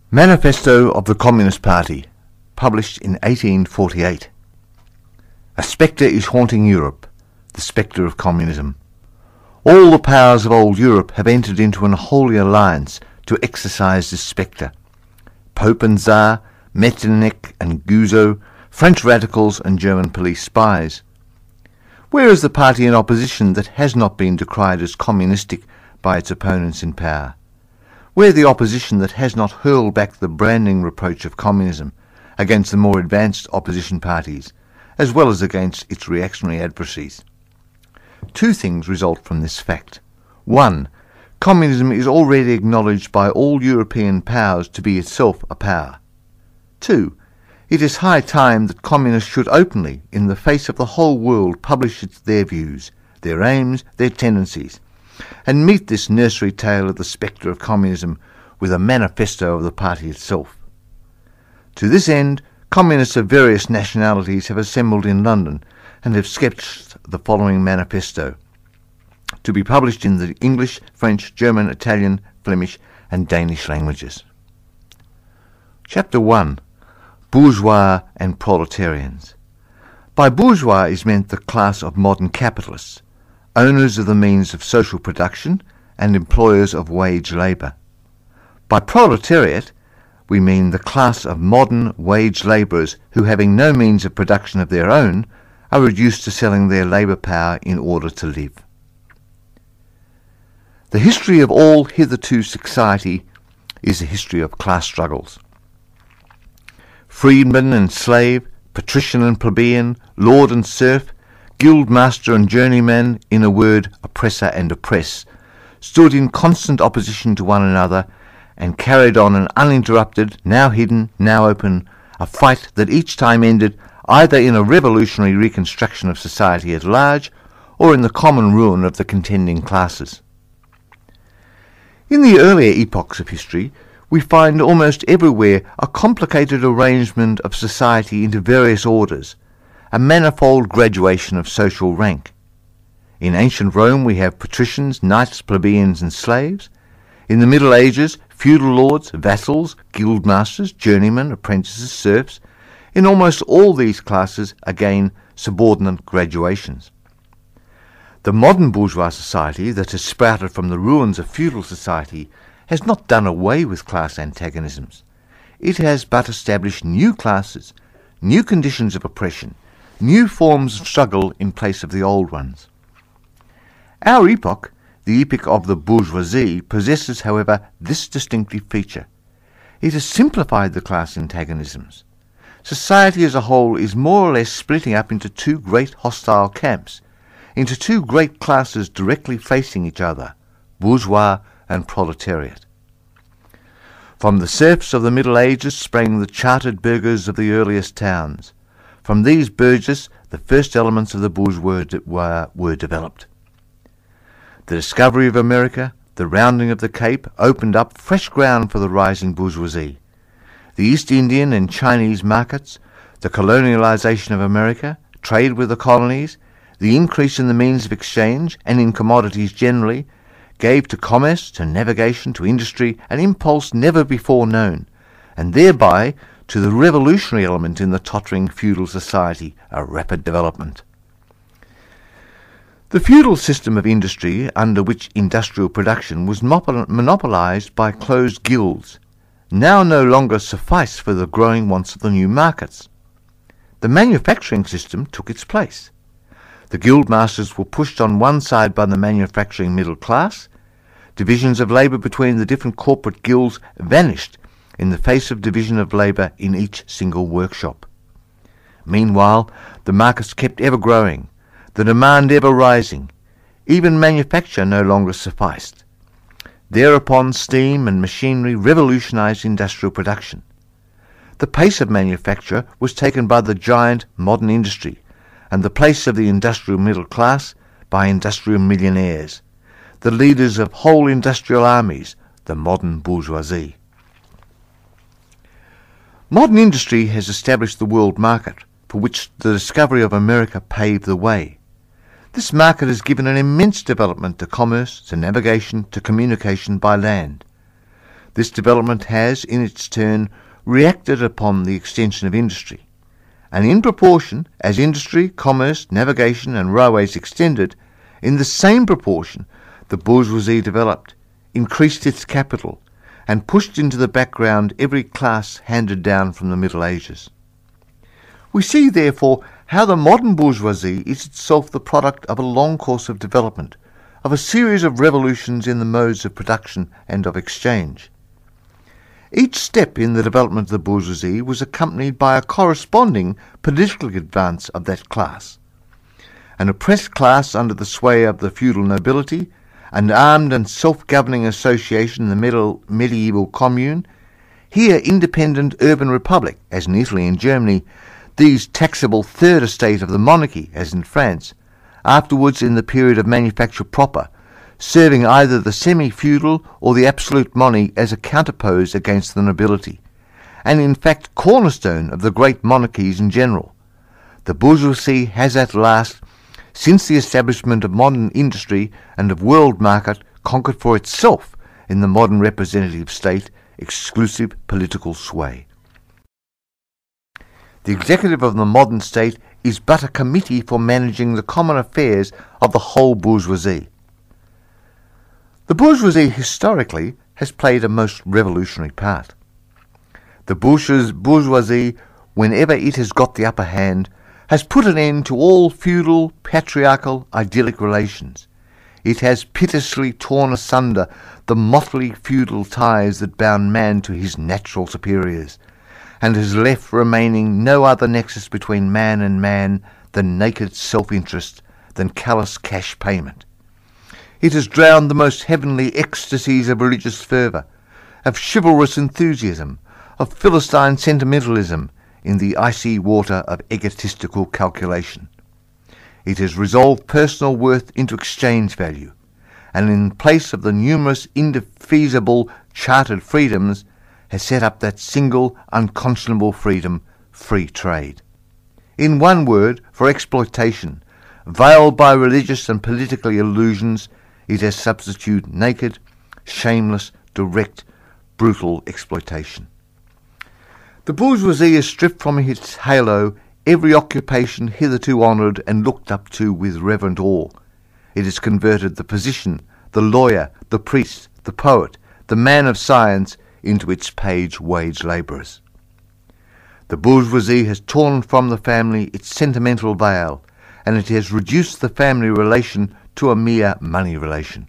Manifesto of the Communist Party, published in 1848. A spectre is haunting Europe, the spectre of communism. All the powers of old Europe have entered into an holy alliance to exorcise this spectre. Pope and Tsar, Metternich and Guizot, French radicals and German police spies. Where is the party in opposition that has not been decried as communistic by its opponents in power? Where the opposition that has not hurled back the branding reproach of communism against the more advanced opposition parties, as well as against its reactionary adversaries? Two things result from this fact. One, communism is already acknowledged by all European powers to be itself a power. Two, it is high time that communists should openly, in the face of the whole world, publish their views, their aims, their tendencies, and meet this nursery tale of the spectre of communism with a manifesto of the party itself. To this end, communists of various nationalities have assembled in London and have sketched the following manifesto, to be published in the English, French, German, Italian, Flemish and Danish languages. Chapter 1. Bourgeois and Proletarians. By bourgeois is meant the class of modern capitalists, owners of the means of social production and employers of wage labour. By proletariat we mean the class of modern wage labourers who, having no means of production of their own, are reduced to selling their labour power in order to live. The history of all hitherto society is a history of class struggles. Freedman and slave, patrician and plebeian, lord and serf, guild master and journeyman, in a word, oppressor and oppressed, stood in constant opposition to one another and carried on an uninterrupted, now hidden, now open, a fight that each time ended either in a revolutionary reconstruction of society at large or in the common ruin of the contending classes. In the earlier epochs of history, we find almost everywhere a complicated arrangement of society into various orders, a manifold graduation of social rank. In ancient Rome we have patricians, knights, plebeians and slaves. In the Middle Ages, feudal lords, vassals, guild masters, journeymen, apprentices, serfs. In almost all these classes, again, subordinate graduations. The modern bourgeois society that has sprouted from the ruins of feudal society has not done away with class antagonisms. It has but established new classes, new conditions of oppression, new forms of struggle in place of the old ones. Our epoch, the epoch of the bourgeoisie, possesses, however, this distinctive feature. It has simplified the class antagonisms. Society as a whole is more or less splitting up into two great hostile camps, into two great classes directly facing each other, bourgeois and proletariat. From the serfs of the Middle Ages sprang the chartered burghers of the earliest towns. From these burgesses the first elements of the bourgeois were developed. The discovery of America, the rounding of the Cape, opened up fresh ground for the rising bourgeoisie. The East Indian and Chinese markets, the colonialization of America, trade with the colonies, the increase in the means of exchange and in commodities generally, gave to commerce, to navigation, to industry an impulse never before known, and thereby to the revolutionary element in the tottering feudal society a rapid development. The feudal system of industry, under which industrial production was monopolized by closed guilds, now no longer sufficed for the growing wants of the new markets. The manufacturing system took its place. The guild masters were pushed on one side by the manufacturing middle class. Divisions of labour between the different corporate guilds vanished in the face of division of labour in each single workshop. Meanwhile, the markets kept ever growing, the demand ever rising. Even manufacture no longer sufficed. Thereupon steam and machinery revolutionized industrial production. The pace of manufacture was taken by the giant modern industry, and the place of the industrial middle class by industrial millionaires, the leaders of whole industrial armies, the modern bourgeoisie. Modern industry has established the world market, for which the discovery of America paved the way. This market has given an immense development to commerce, to navigation, to communication by land. This development has, in its turn, reacted upon the extension of industry, and in proportion as industry, commerce, navigation and railways extended, in the same proportion the bourgeoisie developed, increased its capital, and pushed into the background every class handed down from the Middle Ages. We see, therefore, how the modern bourgeoisie is itself the product of a long course of development, of a series of revolutions in the modes of production and of exchange. Each step in the development of the bourgeoisie was accompanied by a corresponding political advance of that class. An oppressed class under the sway of the feudal nobility, an armed and self-governing association in the medieval commune, here independent urban republic, as in Italy and Germany, these taxable third estate of the monarchy, as in France, afterwards in the period of manufacture proper, serving either the semi-feudal or the absolute monarchy as a counterpose against the nobility, and in fact cornerstone of the great monarchies in general. The bourgeoisie has at last, since the establishment of modern industry and of world market, conquered for itself, in the modern representative state, exclusive political sway. The executive of the modern state is but a committee for managing the common affairs of the whole bourgeoisie. The bourgeoisie historically has played a most revolutionary part. The bourgeoisie, whenever it has got the upper hand, has put an end to all feudal, patriarchal, idyllic relations. It has pitilessly torn asunder the motley feudal ties that bound man to his natural superiors, and has left remaining no other nexus between man and man than naked self-interest, than callous cash payment. It has drowned the most heavenly ecstasies of religious fervour, of chivalrous enthusiasm, of Philistine sentimentalism, in the icy water of egotistical calculation. It has resolved personal worth into exchange value, and in place of the numerous indefeasible chartered freedoms, has set up that single unconscionable freedom, free trade. In one word, for exploitation, veiled by religious and political illusions, it has substituted naked, shameless, direct, brutal exploitation. The bourgeoisie has stripped from its halo every occupation hitherto honoured and looked up to with reverent awe. It has converted the physician, the lawyer, the priest, the poet, the man of science into its wage labourers. The bourgeoisie has torn from the family its sentimental veil, and it has reduced the family relation to a mere money relation.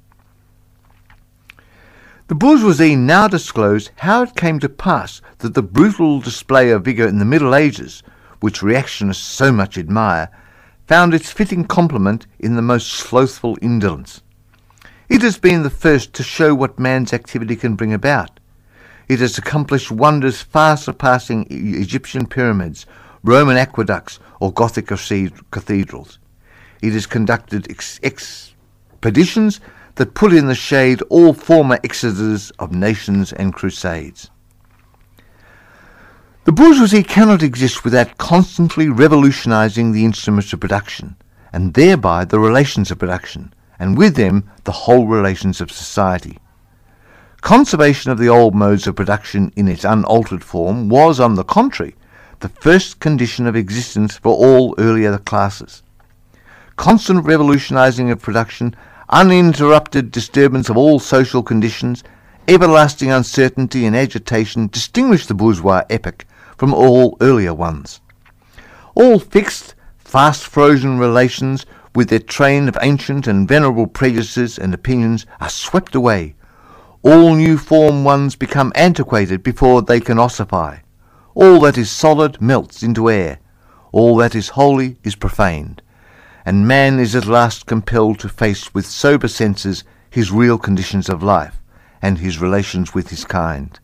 The bourgeoisie now disclose how it came to pass that the brutal display of vigour in the Middle Ages, which reactionists so much admire, found its fitting complement in the most slothful indolence. It has been the first to show what man's activity can bring about. It has accomplished wonders far surpassing Egyptian pyramids, Roman aqueducts, or Gothic cathedrals. It has conducted expeditions that put in the shade all former exodus of nations and crusades. The bourgeoisie cannot exist without constantly revolutionizing the instruments of production, and thereby the relations of production, and with them the whole relations of society. Conservation of the old modes of production in its unaltered form was, on the contrary, the first condition of existence for all earlier classes. Constant revolutionizing of production, uninterrupted disturbance of all social conditions, everlasting uncertainty and agitation distinguish the bourgeois epoch from all earlier ones. All fixed, fast-frozen relations with their train of ancient and venerable prejudices and opinions are swept away. All new-formed ones become antiquated before they can ossify. All that is solid melts into air. All that is holy is profaned. And man is at last compelled to face with sober senses his real conditions of life and his relations with his kind.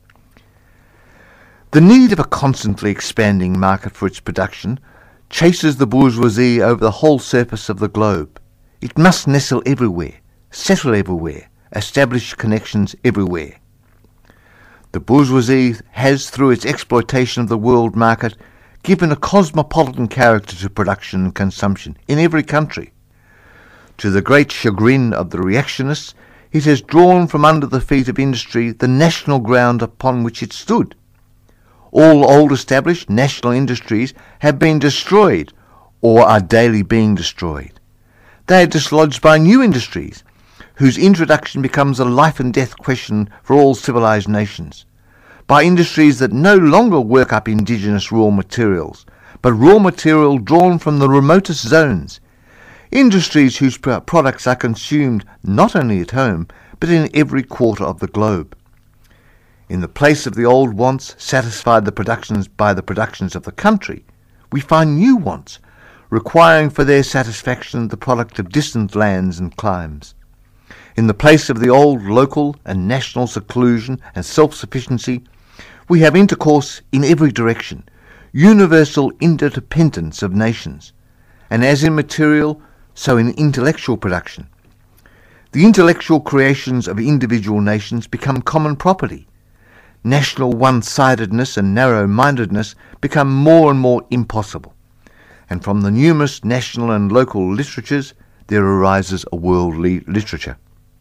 The need of a constantly expanding market for its production chases the bourgeoisie over the whole surface of the globe. It must nestle everywhere, settle everywhere, establish connections everywhere. The bourgeoisie has, through its exploitation of the world market, given a cosmopolitan character to production and consumption in every country. To the great chagrin of the reactionists, It has drawn from under the feet of industry the national ground upon which it stood. All old established national industries have been destroyed or are daily being destroyed. They are dislodged by new industries, whose introduction becomes a life and death question for all civilized nations, by industries that no longer work up indigenous raw materials, but raw material drawn from the remotest zones, industries whose products are consumed not only at home, but in every quarter of the globe. In the place of the old wants satisfied by the productions of the country, we find new wants, requiring for their satisfaction the product of distant lands and climes. In the place of the old local and national seclusion and self-sufficiency, we have intercourse in every direction, universal interdependence of nations, and as in material, so in intellectual production. The intellectual creations of individual nations become common property. National one-sidedness and narrow-mindedness become more and more impossible, and from the numerous national and local literatures there arises a world literature.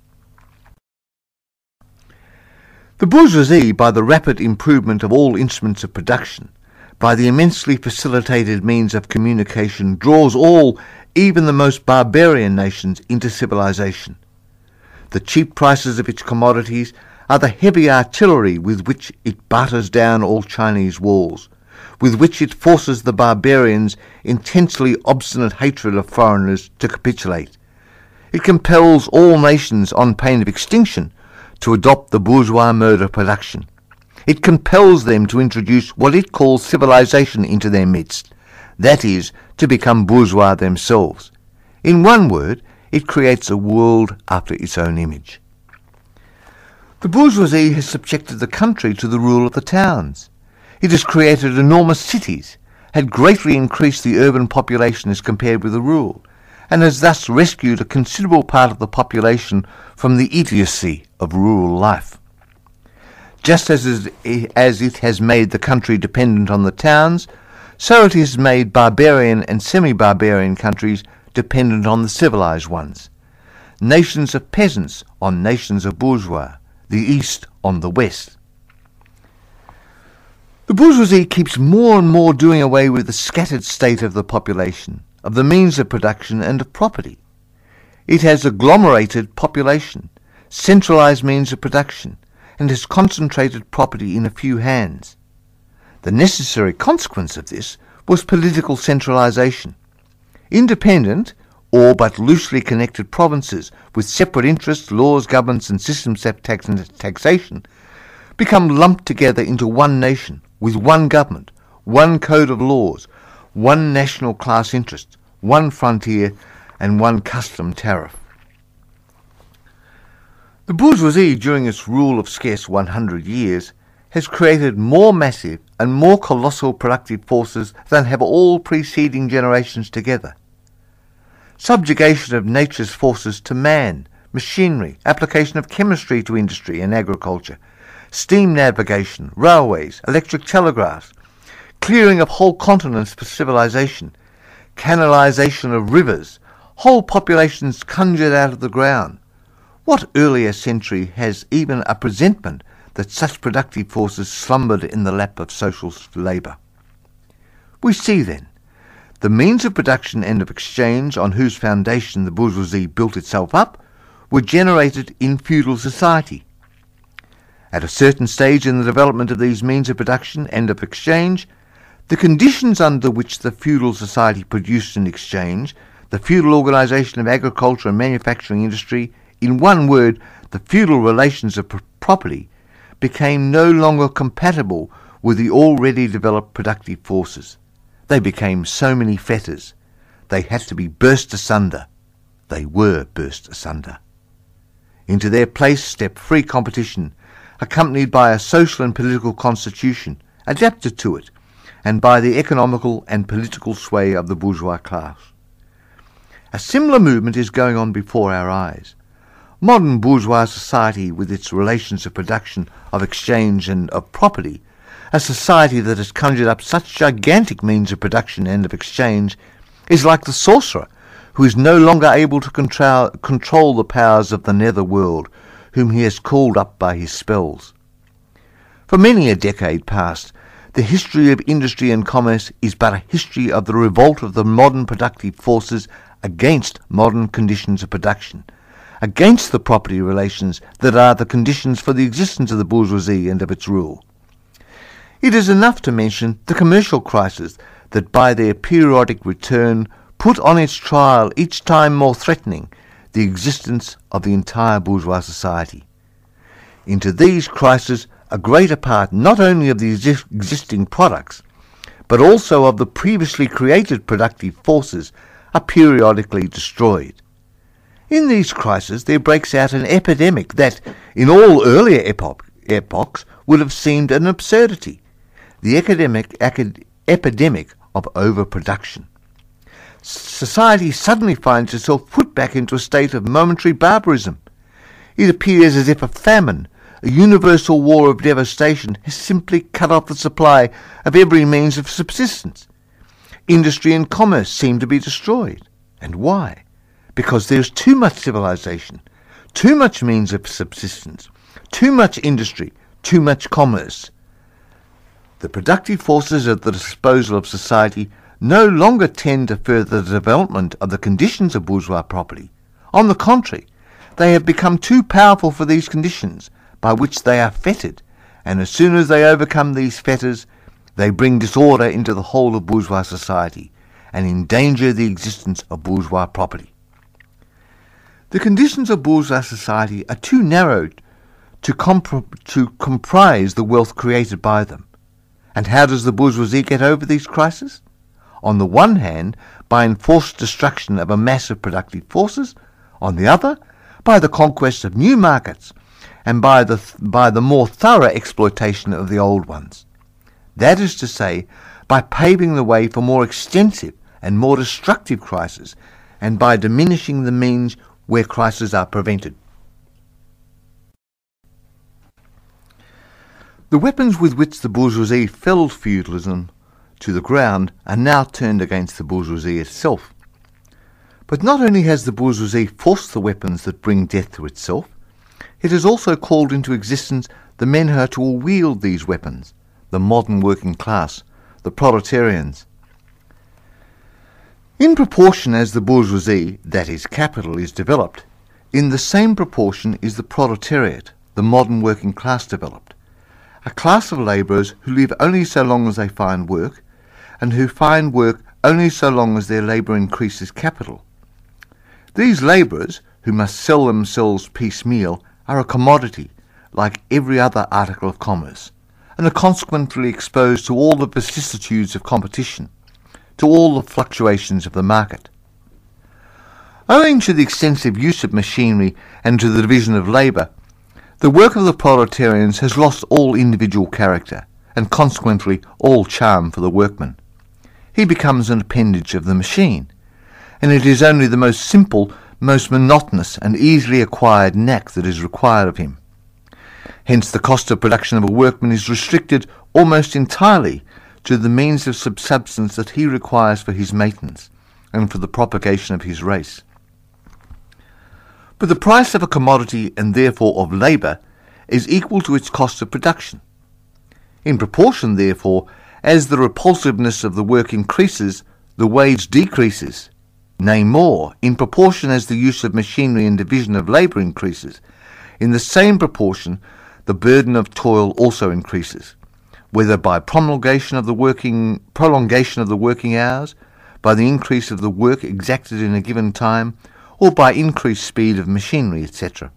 The bourgeoisie, by the rapid improvement of all instruments of production, by the immensely facilitated means of communication, draws all, even the most barbarian nations, into civilization. The cheap prices of its commodities are the heavy artillery with which it batters down all Chinese walls, with which it forces the barbarians' intensely obstinate hatred of foreigners to capitulate. It compels all nations on pain of extinction to adopt the bourgeois mode of production. It compels them to introduce what it calls civilization into their midst, that is, to become bourgeois themselves. In one word, it creates a world after its own image. The bourgeoisie has subjected the country to the rule of the towns. It has created enormous cities, had greatly increased the urban population as compared with the rural, and has thus rescued a considerable part of the population from the idiocy of rural life. Just as it has made the country dependent on the towns, so it has made barbarian and semi-barbarian countries dependent on the civilized ones. Nations of peasants on nations of bourgeois, the East on the West. The bourgeoisie keeps more and more doing away with the scattered state of the population, of the means of production and of property. It has agglomerated population, centralized means of production, and has concentrated property in a few hands. The necessary consequence of this was political centralization. Independent, or but loosely connected provinces with separate interests, laws, governments, and systems of taxation become lumped together into one nation, with one government, one code of laws, one national class interest, one frontier, and one custom tariff. The bourgeoisie, during its rule of scarce 100 years, has created more massive and more colossal productive forces than have all preceding generations together. Subjugation of nature's forces to man, machinery, application of chemistry to industry and agriculture, steam navigation, railways, electric telegraphs, clearing of whole continents for civilization, canalization of rivers, whole populations conjured out of the ground. What earlier century has even a presentment that such productive forces slumbered in the lap of social labour? We see, then, the means of production and of exchange on whose foundation the bourgeoisie built itself up were generated in feudal society. At a certain stage in the development of these means of production and of exchange, the conditions under which the feudal society produced and exchanged, the feudal organisation of agriculture and manufacturing industry, in one word, the feudal relations of property, became no longer compatible with the already developed productive forces. They became so many fetters. They had to be burst asunder. They were burst asunder. Into their place stepped free competition, accompanied by a social and political constitution, adapted to it, and by the economical and political sway of the bourgeois class. A similar movement is going on before our eyes. Modern bourgeois society, with its relations of production, of exchange, and of property, a society that has conjured up such gigantic means of production and of exchange, is like the sorcerer who is no longer able to control the powers of the nether world, whom he has called up by his spells. For many a decade past, the history of industry and commerce is but a history of the revolt of the modern productive forces against modern conditions of production, against the property relations that are the conditions for the existence of the bourgeoisie and of its rule. It is enough to mention the commercial crisis that by their periodic return put on its trial each time more threatening the existence of the entire bourgeois society. Into these crises a greater part not only of the existing products, but also of the previously created productive forces are periodically destroyed. In these crises there breaks out an epidemic that, in all earlier epochs, would have seemed an absurdity, the epidemic of overproduction. Society suddenly finds itself put back into a state of momentary barbarism. It appears as if a famine, a universal war of devastation, has simply cut off the supply of every means of subsistence. Industry and commerce seem to be destroyed. And why? Because there is too much civilization, too much means of subsistence, too much industry, too much commerce. The productive forces at the disposal of society no longer tend to further the development of the conditions of bourgeois property. On the contrary, they have become too powerful for these conditions, by which they are fettered, and as soon as they overcome these fetters, they bring disorder into the whole of bourgeois society, and endanger the existence of bourgeois property. The conditions of bourgeois society are too narrow to comprise the wealth created by them. And how does the bourgeoisie get over these crises? On the one hand, by enforced destruction of a mass of productive forces; on the other, by the conquest of new markets, and by the more thorough exploitation of the old ones. That is to say, by paving the way for more extensive and more destructive crises, and by diminishing the means where crises are prevented. The weapons with which the bourgeoisie felled feudalism to the ground are now turned against the bourgeoisie itself. But not only has the bourgeoisie forced the weapons that bring death to itself, it has also called into existence the men who are to wield these weapons, the modern working class, the proletarians. In proportion as the bourgeoisie, that is capital, is developed, in the same proportion is the proletariat, the modern working class, developed. A class of labourers who live only so long as they find work, and who find work only so long as their labour increases capital. These labourers, who must sell themselves piecemeal, are a commodity, like every other article of commerce, and are consequently exposed to all the vicissitudes of competition, to all the fluctuations of the market. Owing to the extensive use of machinery and to the division of labour, the work of the proletarians has lost all individual character, and consequently all charm for the workman. He becomes an appendage of the machine, and it is only the most simple, most monotonous and easily acquired knack that is required of him. Hence the cost of production of a workman is restricted almost entirely to the means of subsistence that he requires for his maintenance and for the propagation of his race. But the price of a commodity, and therefore of labour, is equal to its cost of production. In proportion, therefore, as the repulsiveness of the work increases, the wage decreases. Nay more, in proportion as the use of machinery and division of labour increases, in the same proportion the burden of toil also increases, whether by prolongation of the working hours, by the increase of the work exacted in a given time, or by increased speed of machinery, etc.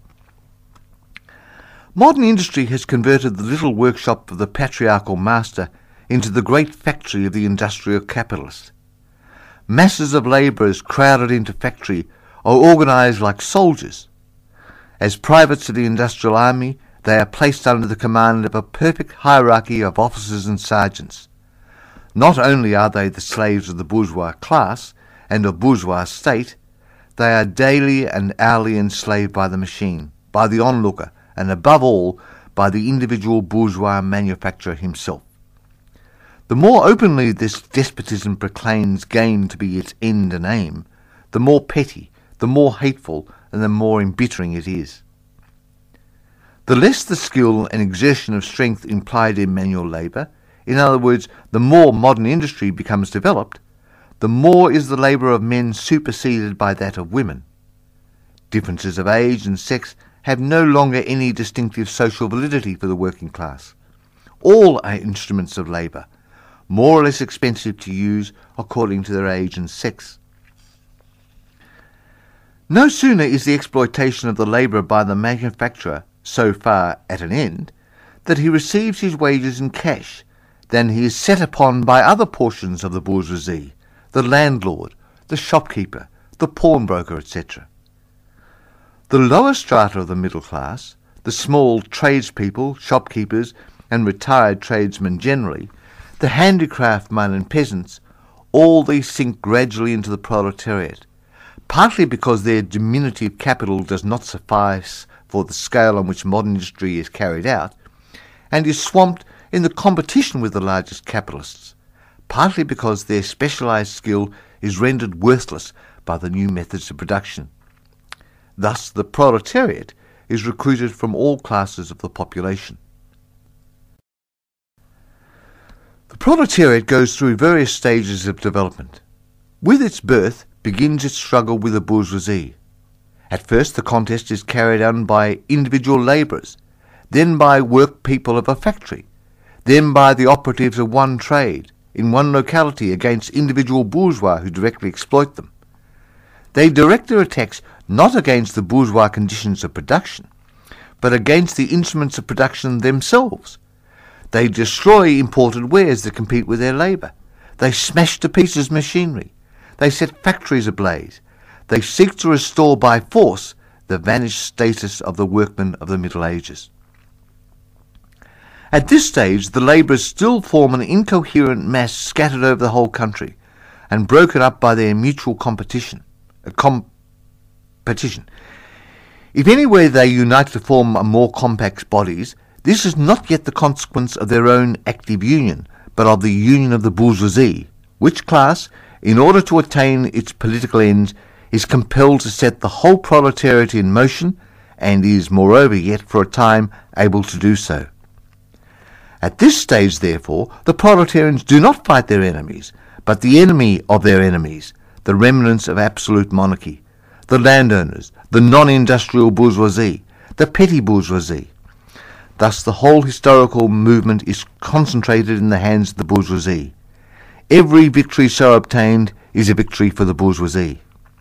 Modern industry has converted the little workshop of the patriarchal master into the great factory of the industrial capitalist. Masses of labourers crowded into factory are organised like soldiers. As privates of the industrial army, they are placed under the command of a perfect hierarchy of officers and sergeants. Not only are they the slaves of the bourgeois class and of bourgeois state, they are daily and hourly enslaved by the machine, by the onlooker, and above all, by the individual bourgeois manufacturer himself. The more openly this despotism proclaims gain to be its end and aim, the more petty, the more hateful, and the more embittering it is. The less the skill and exertion of strength implied in manual labour, in other words, the more modern industry becomes developed, the more is the labour of men superseded by that of women. Differences of age and sex have no longer any distinctive social validity for the working class. All are instruments of labour, more or less expensive to use according to their age and sex. No sooner is the exploitation of the labourer by the manufacturer so far at an end that he receives his wages in cash than he is set upon by other portions of the bourgeoisie, the landlord, the shopkeeper, the pawnbroker, etc. The lower strata of the middle class, the small tradespeople, shopkeepers, and retired tradesmen generally, the handicraftsmen and peasants, all these sink gradually into the proletariat, partly because their diminutive capital does not suffice for the scale on which modern industry is carried out, and is swamped in the competition with the largest capitalists, partly because their specialised skill is rendered worthless by the new methods of production. Thus the proletariat is recruited from all classes of the population. The proletariat goes through various stages of development. With its birth begins its struggle with the bourgeoisie. At first the contest is carried on by individual labourers, then by work people of a factory, then by the operatives of one trade, in one locality against individual bourgeois who directly exploit them. They direct their attacks not against the bourgeois conditions of production, but against the instruments of production themselves. They destroy imported wares that compete with their labour. They smash to pieces machinery. They set factories ablaze. They seek to restore by force the vanished status of the workmen of the Middle Ages. At this stage, the labourers still form an incoherent mass scattered over the whole country and broken up by their mutual competition. If anywhere they unite to form more compact bodies, this is not yet the consequence of their own active union, but of the union of the bourgeoisie, which class, in order to attain its political ends, is compelled to set the whole proletariat in motion, and is moreover yet for a time able to do so. At this stage, therefore, the proletarians do not fight their enemies, but the enemy of their enemies, the remnants of absolute monarchy, the landowners, the non-industrial bourgeoisie, the petty bourgeoisie. Thus the whole historical movement is concentrated in the hands of the bourgeoisie. Every victory so obtained is a victory for the bourgeoisie.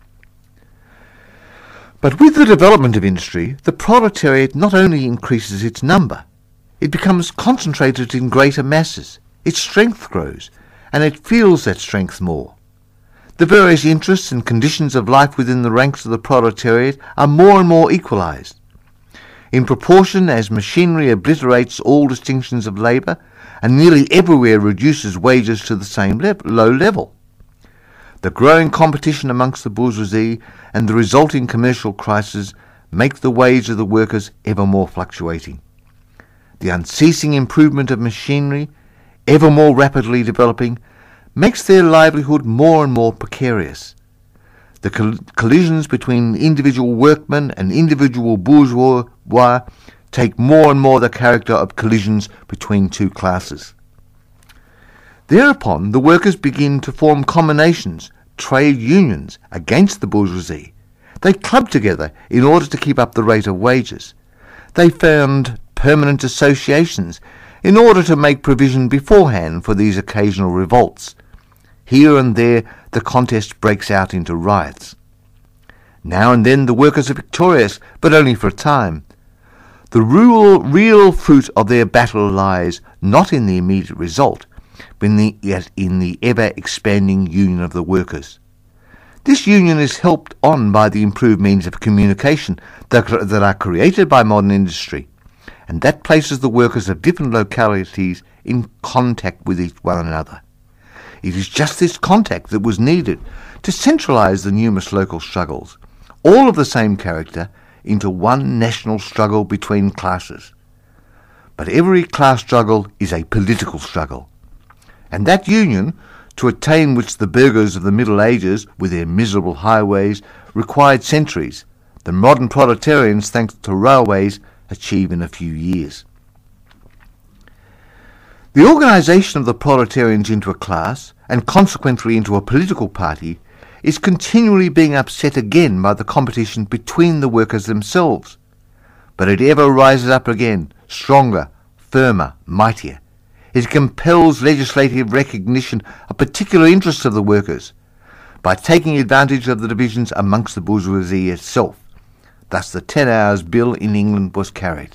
But with the development of industry, the proletariat not only increases its number, it becomes concentrated in greater masses, its strength grows, and it feels that strength more. The various interests and conditions of life within the ranks of the proletariat are more and more equalized. In proportion as machinery obliterates all distinctions of labour and nearly everywhere reduces wages to the same low level. The growing competition amongst the bourgeoisie and the resulting commercial crisis make the wage of the workers ever more fluctuating. The unceasing improvement of machinery, ever more rapidly developing, makes their livelihood more and more precarious. The collisions between individual workmen and individual bourgeois take more and more the character of collisions between two classes. Thereupon the workers begin to form combinations, trade unions, against the bourgeoisie. They club together in order to keep up the rate of wages. They found permanent associations in order to make provision beforehand for these occasional revolts. Here and there the contest breaks out into riots. Now and then the workers are victorious, but only for a time. The real fruit of their battle lies not in the immediate result, but yet in the ever-expanding union of the workers. This union is helped on by the improved means of communication that are created by modern industry, and that places the workers of different localities in contact with one another. It is just this contact that was needed to centralize the numerous local struggles, all of the same character, into one national struggle between classes. But every class struggle is a political struggle, and that union, to attain which the burghers of the Middle Ages, with their miserable highways, required centuries, the modern proletarians, thanks to railways, achieve in a few years. The organisation of the proletarians into a class, and consequently into a political party, is continually being upset again by the competition between the workers themselves. But it ever rises up again, stronger, firmer, mightier. It compels legislative recognition of particular interests of the workers by taking advantage of the divisions amongst the bourgeoisie itself. Thus the 10 Hours Bill in England was carried.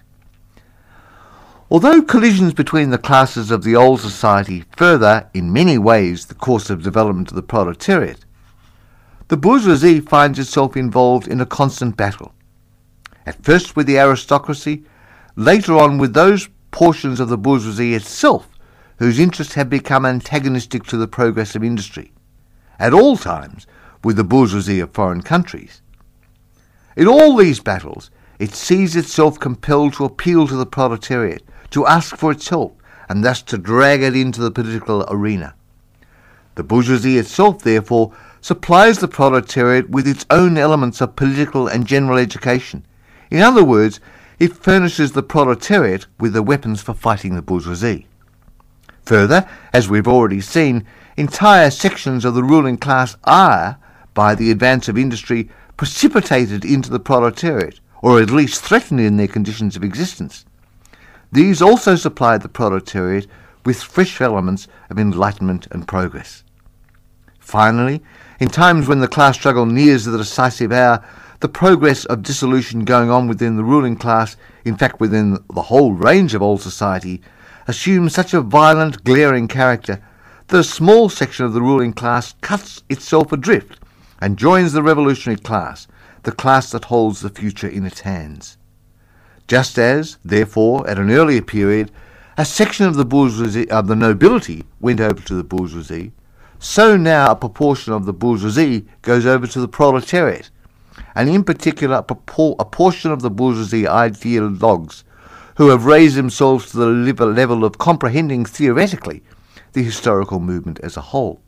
Although collisions between the classes of the old society further, in many ways, the course of development of the proletariat, the bourgeoisie finds itself involved in a constant battle. At first with the aristocracy, later on with those portions of the bourgeoisie itself whose interests have become antagonistic to the progress of industry, at all times with the bourgeoisie of foreign countries. In all these battles, it sees itself compelled to appeal to the proletariat, to ask for its help, and thus to drag it into the political arena. The bourgeoisie itself, therefore, supplies the proletariat with its own elements of political and general education. In other words, it furnishes the proletariat with the weapons for fighting the bourgeoisie. Further, as we've already seen, entire sections of the ruling class are, by the advance of industry, precipitated into the proletariat, or at least threatened in their conditions of existence. These also supply the proletariat with fresh elements of enlightenment and progress. Finally, in times when the class struggle nears the decisive hour, the progress of dissolution going on within the ruling class, in fact within the whole range of old society, assumes such a violent, glaring character that a small section of the ruling class cuts itself adrift and joins the revolutionary class, the class that holds the future in its hands. Just as, therefore, at an earlier period, a section of the bourgeoisie, of the nobility, went over to the bourgeoisie, so now a proportion of the bourgeoisie goes over to the proletariat, and in particular a portion of the bourgeoisie ideologues who have raised themselves to the level of comprehending theoretically the historical movement as a whole.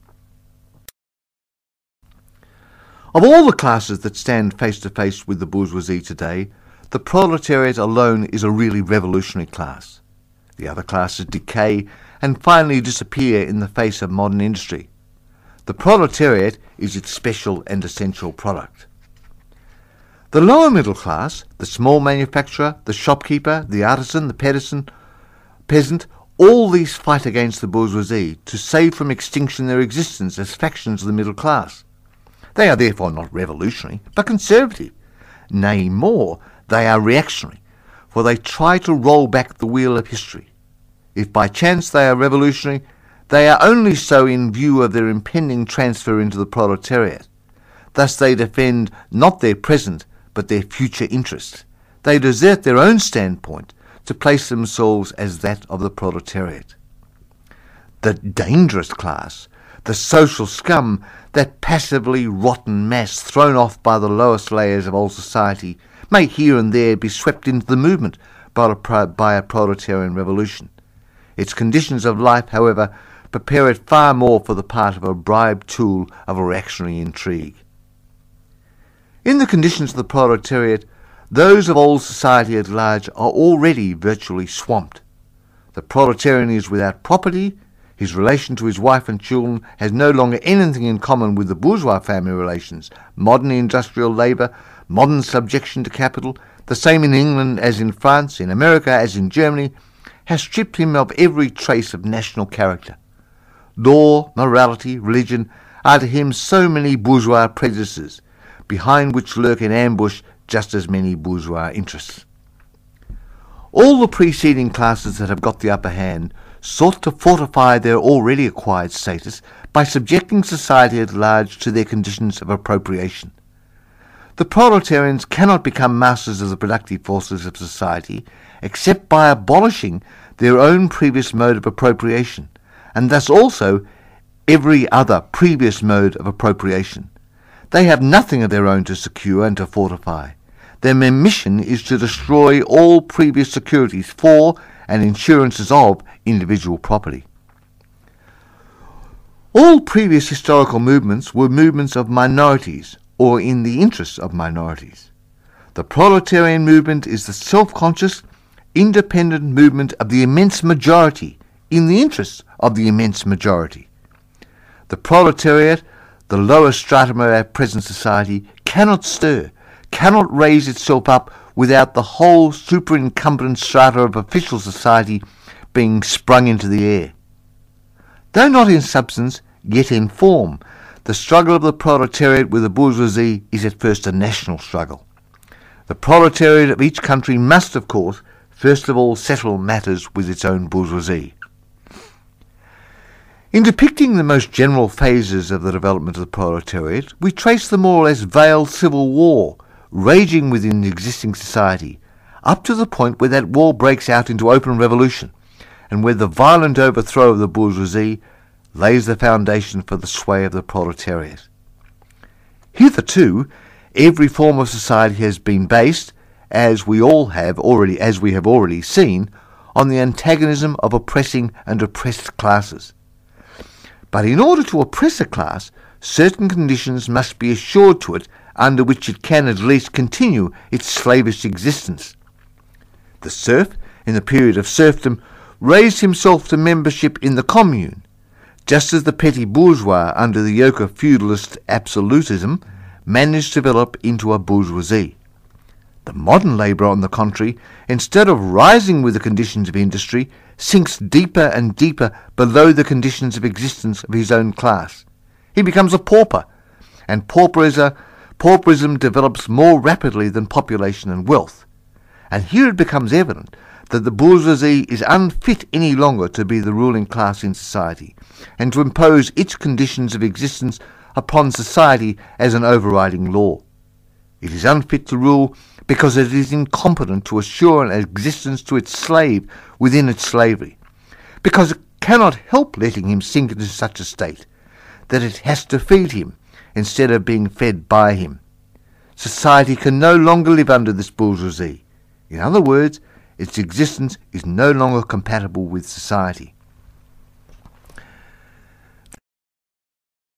Of all the classes that stand face to face with the bourgeoisie today, the proletariat alone is a really revolutionary class. The other classes decay and finally disappear in the face of modern industry. The proletariat is its special and essential product. The lower middle class, the small manufacturer, the shopkeeper, the artisan, the peasant, all these fight against the bourgeoisie to save from extinction their existence as factions of the middle class. They are therefore not revolutionary, but conservative. Nay, more, they are reactionary, for they try to roll back the wheel of history. If by chance they are revolutionary, they are only so in view of their impending transfer into the proletariat. Thus they defend not their present, but their future interests. They desert their own standpoint to place themselves as that of the proletariat. The dangerous class, the social scum, that passively rotten mass thrown off by the lowest layers of old society, may here and there be swept into the movement by a proletarian revolution. Its conditions of life, however, prepare it far more for the part of a bribed tool of a reactionary intrigue. In the conditions of the proletariat, those of old society at large are already virtually swamped. The proletarian is without property, his relation to his wife and children has no longer anything in common with the bourgeois family relations, modern industrial labour, modern subjection to capital, the same in England as in France, in America as in Germany, has stripped him of every trace of national character. Law, morality, religion are to him so many bourgeois prejudices, behind which lurk in ambush just as many bourgeois interests. All the preceding classes that have got the upper hand sought to fortify their already acquired status by subjecting society at large to their conditions of appropriation. The proletarians cannot become masters of the productive forces of society except by abolishing their own previous mode of appropriation, and thus also every other previous mode of appropriation. They have nothing of their own to secure and to fortify. Their mission is to destroy all previous securities for and insurances of individual property. All previous historical movements were movements of minorities, or in the interests of minorities. The proletarian movement is the self-conscious, independent movement of the immense majority, in the interests of the immense majority. The proletariat, the lower stratum of our present society, cannot stir, cannot raise itself up without the whole superincumbent strata of official society being sprung into the air. Though not in substance, yet in form, the struggle of the proletariat with the bourgeoisie is at first a national struggle. The proletariat of each country must, of course, first of all settle matters with its own bourgeoisie. In depicting the most general phases of the development of the proletariat, we trace the more or less veiled civil war raging within the existing society, up to the point where that war breaks out into open revolution, and where the violent overthrow of the bourgeoisie lays the foundation for the sway of the proletariat. Hitherto, every form of society has been based, as we have already seen, on the antagonism of oppressing and oppressed classes. But in order to oppress a class, certain conditions must be assured to it under which it can at least continue its slavish existence. The serf, in the period of serfdom, raised himself to membership in the commune, just as the petty bourgeois, under the yoke of feudalist absolutism, managed to develop into a bourgeoisie. The modern labourer, on the contrary, instead of rising with the conditions of industry, sinks deeper and deeper below the conditions of existence of his own class. He becomes a pauper, and pauperism develops more rapidly than population and wealth. And here it becomes evident that the bourgeoisie is unfit any longer to be the ruling class in society, and to impose its conditions of existence upon society as an overriding law. It is unfit to rule because it is incompetent to assure an existence to its slave within its slavery, because it cannot help letting him sink into such a state that it has to feed him instead of being fed by him. Society can no longer live under this bourgeoisie. In other words, its existence is no longer compatible with society.